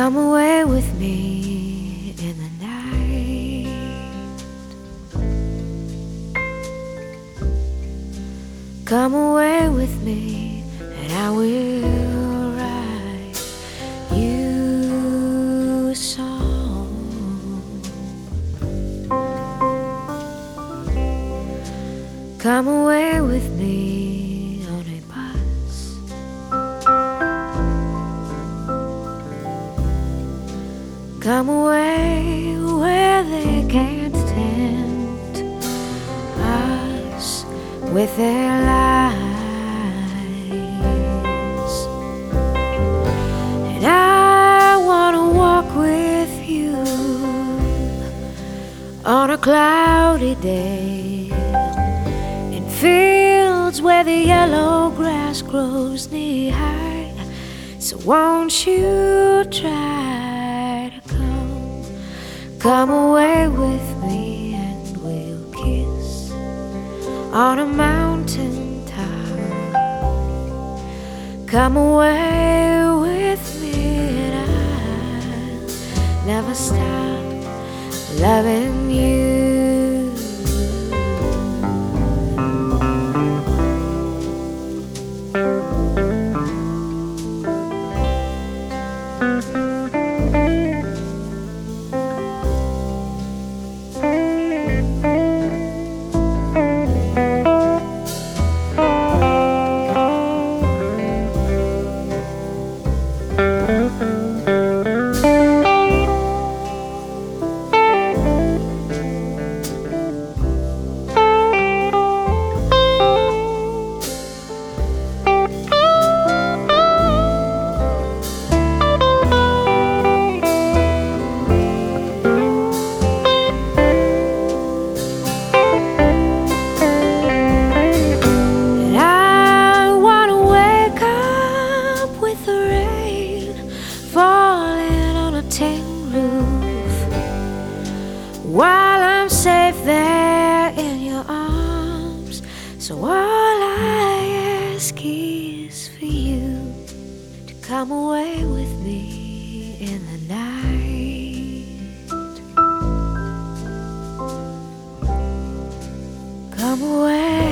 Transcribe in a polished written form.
Come away with me in the night. Come away with me and I will write you a song. Come away with me on a bus. Come away where they can't tempt us with their lies. And I wanna walk with you on a cloudy day in fields where the yellow grass grows knee high. So won't you try to come away with me and we'll kiss on a mountain top. Come away with me and I'll never stop loving you. While I'm safe there in your arms, so all I ask is for you to come away with me in the night. Come away.